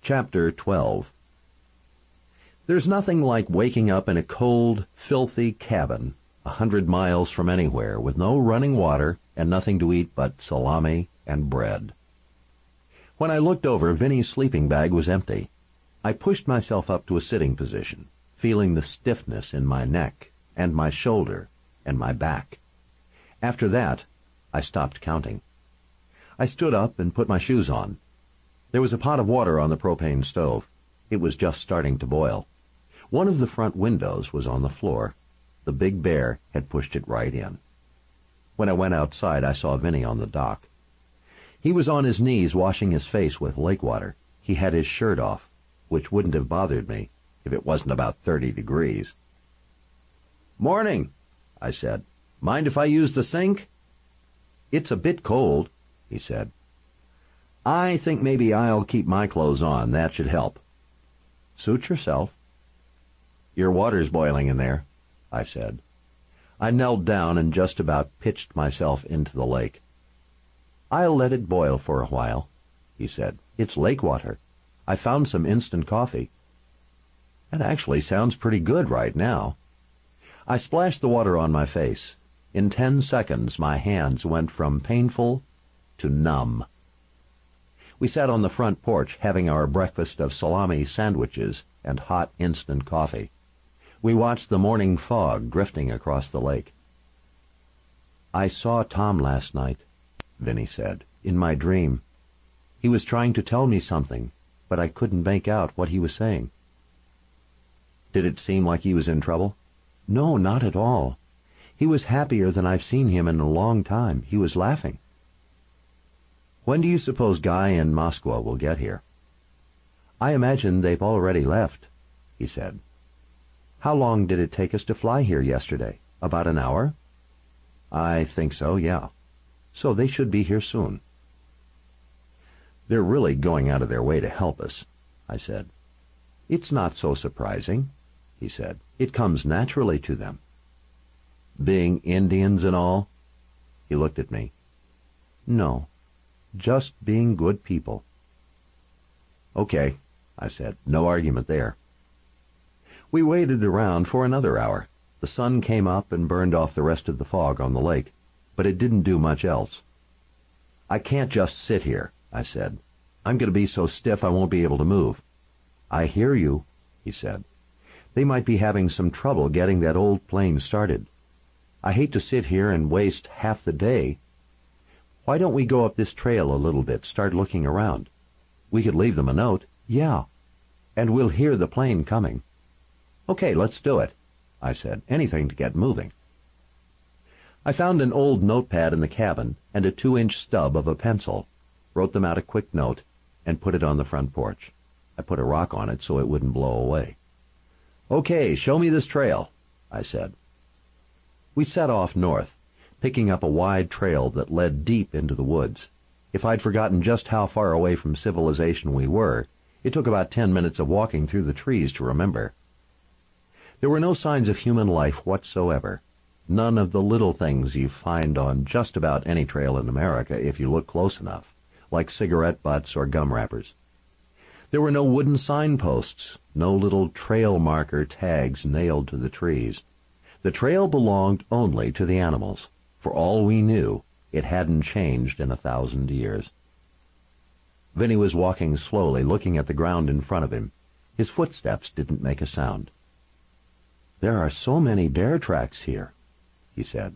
Chapter 12. There's nothing like waking up in a cold, filthy cabin 100 miles from anywhere with no running water and nothing to eat but salami and bread. When I looked over, Vinny's sleeping bag was empty. I pushed myself up to a sitting position, feeling the stiffness in my neck and my shoulder and my back. After that, I stopped counting. I stood up and put my shoes on. There was a pot of water on the propane stove. It was just starting to boil. One of the front windows was on the floor. The big bear had pushed it right in. When I went outside, I saw Vinny on the dock. He was on his knees washing his face with lake water. He had his shirt off, which wouldn't have bothered me if it wasn't about 30 degrees. "Morning," I said. "Mind if I use the sink?" "It's a bit cold," he said. "I think maybe I'll keep my clothes on. That should help." "Suit yourself." "Your water's boiling in there," I said. I knelt down and just about pitched myself into the lake. "I'll let it boil for a while," he said. "It's lake water. I found some instant coffee." "That actually sounds pretty good right now." I splashed the water on my face. In 10 seconds, my hands went from painful to numb. We sat on the front porch having our breakfast of salami sandwiches and hot instant coffee. We watched the morning fog drifting across the lake. "I saw Tom last night," Vinny said, "in my dream. He was trying to tell me something, but I couldn't make out what he was saying." "Did it seem like he was in trouble?" "No, not at all. He was happier than I've seen him in a long time. He was laughing." "When do you suppose Guy and Moskwa will get here?" "I imagine they've already left," he said. "How long did it take us to fly here yesterday? About an hour?" "I think so, yeah. So they should be here soon." "They're really going out of their way to help us," I said. "It's not so surprising," he said. "It comes naturally to them." "Being Indians and all?" He looked at me. "No. Just being good people." "Okay," I said. "No argument there." We waited around for another hour. The sun came up and burned off the rest of the fog on the lake, but it didn't do much else. "I can't just sit here," I said. "I'm going to be so stiff I won't be able to move." "I hear you," he said. "They might be having some trouble getting that old plane started. I hate to sit here and waste half the day. Why don't we go up this trail a little bit, start looking around? We could leave them a note." "Yeah. And we'll hear the plane coming." "Okay, let's do it," I said. "Anything to get moving." I found an old notepad in the cabin and a 2-inch stub of a pencil, wrote them out a quick note, and put it on the front porch. I put a rock on it so it wouldn't blow away. "Okay, show me this trail," I said. We set off north, picking up a wide trail that led deep into the woods. If I'd forgotten just how far away from civilization we were, it took about 10 minutes of walking through the trees to remember. There were no signs of human life whatsoever. None of the little things you find on just about any trail in America if you look close enough, like cigarette butts or gum wrappers. There were no wooden signposts, no little trail marker tags nailed to the trees. The trail belonged only to the animals. For all we knew, it hadn't changed in 1,000 years. Vinny was walking slowly, looking at the ground in front of him. His footsteps didn't make a sound. "There are so many bear tracks here," he said.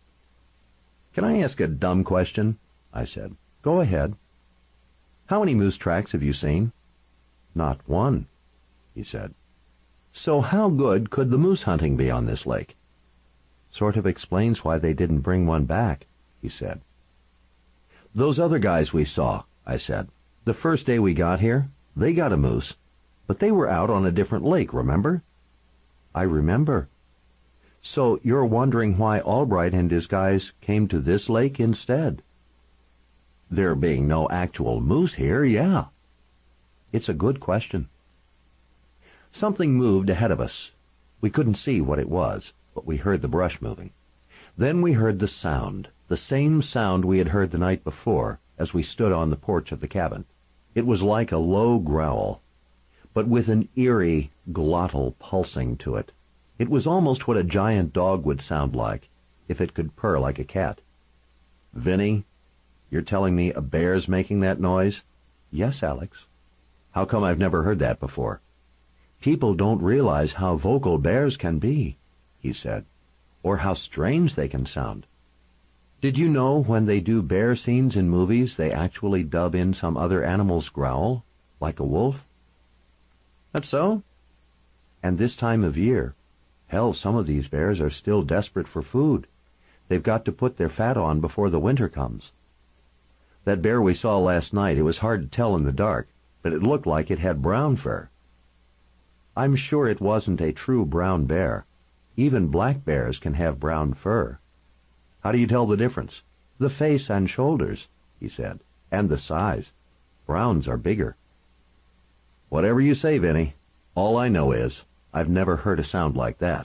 "Can I ask a dumb question?" I said. "Go ahead." "How many moose tracks have you seen?" "Not one," he said. "So how good could the moose hunting be on this lake?" "Sort of explains why they didn't bring one back," he said. "Those other guys we saw," I said. "The first day we got here, they got a moose, but they were out on a different lake, remember?" "I remember." "So you're wondering why Albright and his guys came to this lake instead?" "There being no actual moose here, yeah." "It's a good question." Something moved ahead of us. We couldn't see what it was, but we heard the brush moving. Then we heard the sound, the same sound we had heard the night before as we stood on the porch of the cabin. It was like a low growl, but with an eerie, glottal pulsing to it. It was almost what a giant dog would sound like if it could purr like a cat. "Vinny, you're telling me a bear's making that noise?" "Yes, Alex." "How come I've never heard that before?" "People don't realize how vocal bears can be," he said, "or how strange they can sound. Did you know when they do bear scenes in movies, they actually dub in some other animal's growl, like a wolf?" "That's so?" "And this time of year, hell, some of these bears are still desperate for food. They've got to put their fat on before the winter comes. That bear we saw last night, it was hard to tell in the dark, but it looked like it had brown fur." "I'm sure it wasn't a true brown bear. Even black bears can have brown fur." "How do you tell the difference?" "The face and shoulders," he said, "and the size. Browns are bigger." "Whatever you say, Vinny. All I know is I've never heard a sound like that."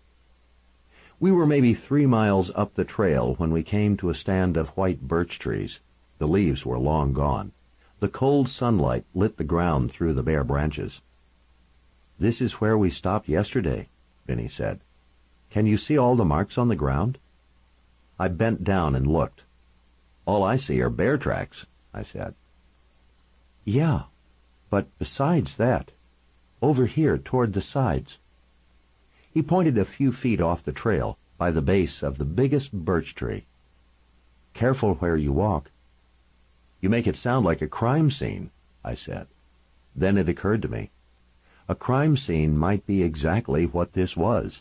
We were maybe 3 miles up the trail when we came to a stand of white birch trees. The leaves were long gone. The cold sunlight lit the ground through the bare branches. "This is where we stopped yesterday," Vinny said. "Can you see all the marks on the ground?" I bent down and looked. "All I see are bear tracks," I said. "Yeah, but besides that, over here toward the sides." He pointed a few feet off the trail by the base of the biggest birch tree. "Careful where you walk." "You make it sound like a crime scene," I said. Then it occurred to me. A crime scene might be exactly what this was.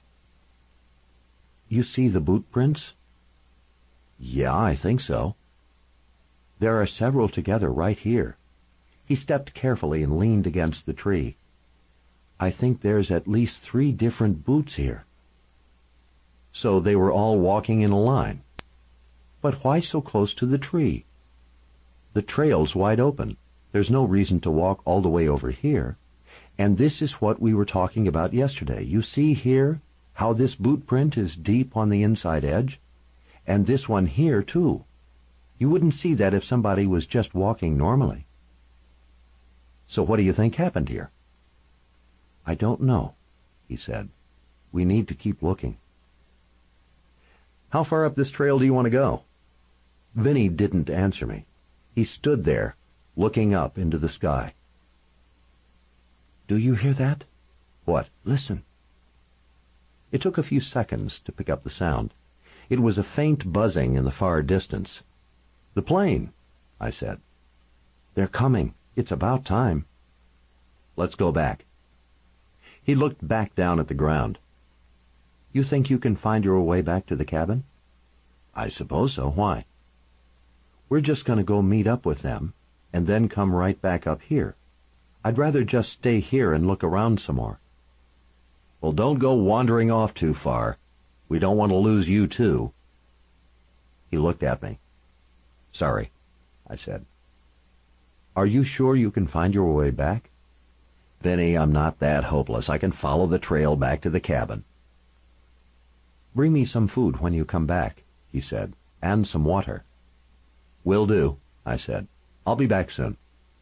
"You see the boot prints?" "Yeah, I think so." "There are several together right here." He stepped carefully and leaned against the tree. "I think there's at least 3 different boots here." So they were all walking in a line. But why so close to the tree? The trail's wide open. There's no reason to walk all the way over here. And this is what we were talking about yesterday. You see here how this boot print is deep on the inside edge? And this one here, too. You wouldn't see that if somebody was just walking normally. So what do you think happened here? "I don't know," he said. "We need to keep looking." "How far up this trail do you want to go?" Vinny didn't answer me. He stood there, looking up into the sky. "Do you hear that?" "What?" "Listen." It took a few seconds to pick up the sound. It was a faint buzzing in the far distance. "The plane," I said. "They're coming. It's about time." "Let's go back." He looked back down at the ground. "You think you can find your way back to the cabin?" "I suppose so. Why?" "We're just going to go meet up with them, and then come right back up here. I'd rather just stay here and look around some more." "Well, don't go wandering off too far. We don't want to lose you, too." He looked at me. "Sorry," I said. "Are you sure you can find your way back?" "Vinny, I'm not that hopeless. I can follow the trail back to the cabin." "Bring me some food when you come back," he said, "and some water." "Will do," I said. "I'll be back soon."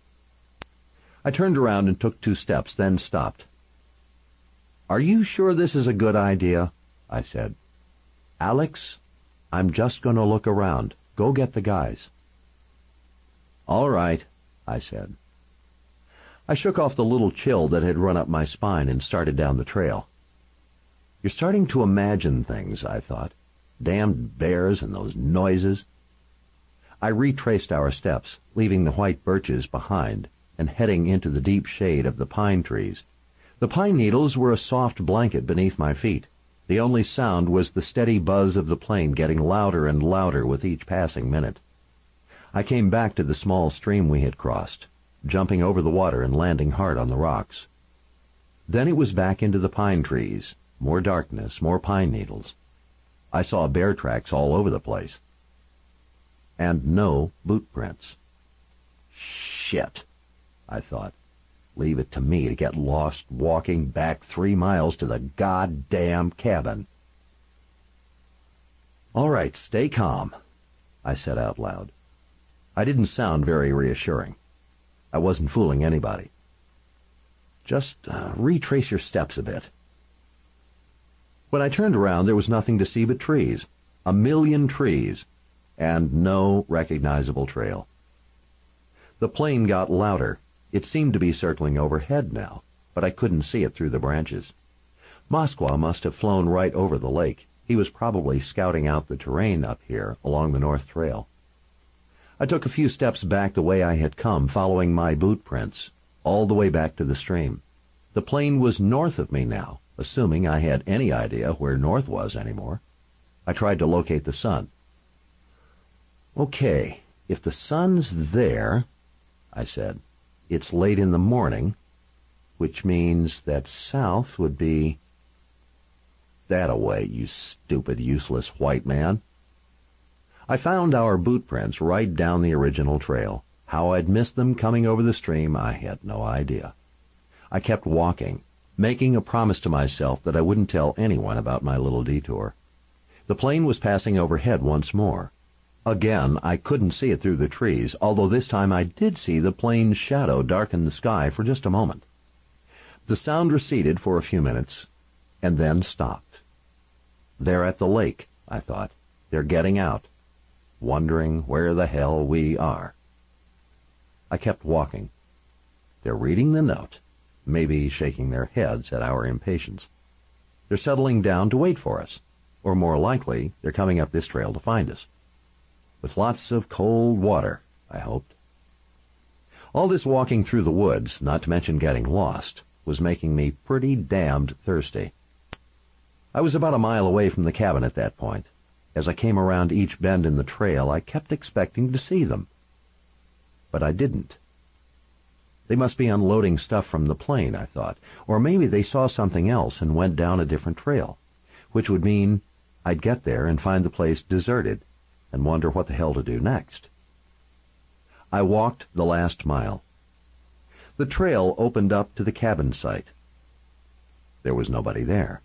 I turned around and took 2 steps, then stopped. "Are you sure this is a good idea?" I said. "Alex, I'm just going to look around. Go get the guys." "All right," I said. I shook off the little chill that had run up my spine and started down the trail. You're starting to imagine things, I thought. Damned bears and those noises. I retraced our steps, leaving the white birches behind, and heading into the deep shade of the pine trees. The pine needles were a soft blanket beneath my feet. The only sound was the steady buzz of the plane getting louder and louder with each passing minute. I came back to the small stream we had crossed, jumping over the water and landing hard on the rocks. Then it was back into the pine trees, more darkness, more pine needles. I saw bear tracks all over the place. And no boot prints. Shit, I thought. Leave it to me to get lost walking back 3 miles to the goddamn cabin. All right, stay calm, I said out loud. I didn't sound very reassuring. I wasn't fooling anybody. Just retrace your steps a bit. When I turned around, there was nothing to see but trees. 1,000,000 trees, and no recognizable trail. The plane got louder. It seemed to be circling overhead now, but I couldn't see it through the branches. Moskwa must have flown right over the lake. He was probably scouting out the terrain up here along the North Trail. I took a few steps back the way I had come, following my boot prints, all the way back to the stream. The plane was north of me now, assuming I had any idea where north was anymore. I tried to locate the sun. Okay, if the sun's there, I said, it's late in the morning, which means that south would be... That-a-way, you stupid, useless white man. I found our boot prints right down the original trail. How I'd missed them coming over the stream, I had no idea. I kept walking, making a promise to myself that I wouldn't tell anyone about my little detour. The plane was passing overhead once more. Again, I couldn't see it through the trees, although this time I did see the plane's shadow darken the sky for just a moment. The sound receded for a few minutes, and then stopped. They're at the lake, I thought. They're getting out, wondering where the hell we are. I kept walking. They're reading the note, maybe shaking their heads at our impatience. They're settling down to wait for us, or more likely, they're coming up this trail to find us. With lots of cold water, I hoped. All this walking through the woods, not to mention getting lost, was making me pretty damned thirsty. I was about a mile away from the cabin at that point. As I came around each bend in the trail, I kept expecting to see them. But I didn't. They must be unloading stuff from the plane, I thought, or maybe they saw something else and went down a different trail, which would mean I'd get there and find the place deserted and wonder what the hell to do next. I walked the last mile. The trail opened up to the cabin site. There was nobody there.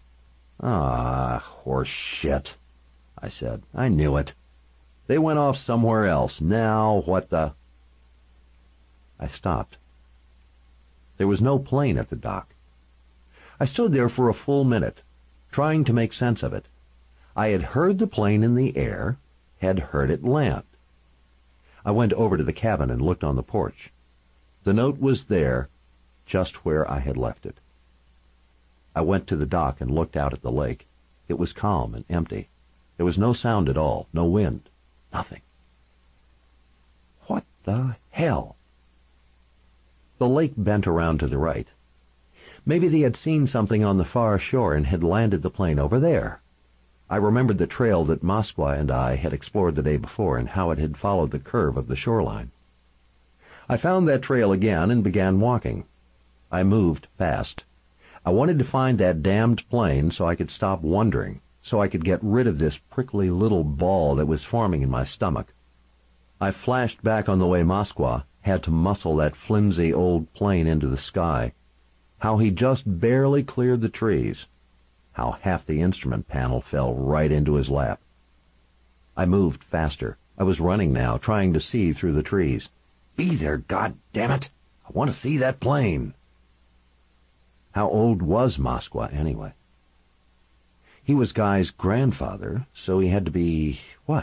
Ah, horse shit, I said. I knew it. They went off somewhere else. Now what the... I stopped. There was no plane at the dock. I stood there for a full minute, trying to make sense of it. I had heard the plane in the air, had heard it land. I went over to the cabin and looked on the porch. The note was there, just where I had left it. I went to the dock and looked out at the lake. It was calm and empty. There was no sound at all, no wind, nothing. What the hell? The lake bent around to the right. Maybe they had seen something on the far shore and had landed the plane over there. I remembered the trail that Moskwa and I had explored the day before and how it had followed the curve of the shoreline. I found that trail again and began walking. I moved fast. I wanted to find that damned plane so I could stop wondering, so I could get rid of this prickly little ball that was forming in my stomach. I flashed back on the way Moskwa had to muscle that flimsy old plane into the sky, how he just barely cleared the trees, how half the instrument panel fell right into his lap. I moved faster. I was running now, trying to see through the trees. Be there, goddammit! I want to see that plane! How old was Moskwa, anyway? He was Guy's grandfather, so he had to be,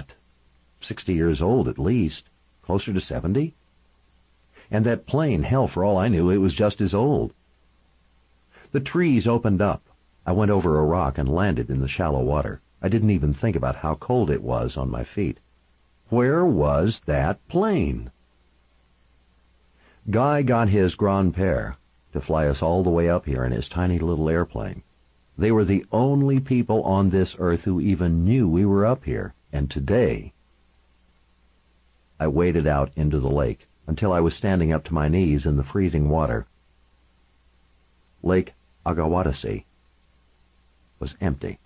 60 years old at least, closer to 70? And that plane, hell, for all I knew, it was just as old. The trees opened up. I went over a rock and landed in the shallow water. I didn't even think about how cold it was on my feet. Where was that plane? Guy got his grand-père to fly us all the way up here in his tiny little airplane. They were the only people on this earth who even knew we were up here, and today... I waded out into the lake until I was standing up to my knees in the freezing water. Lake Agawatasi was empty.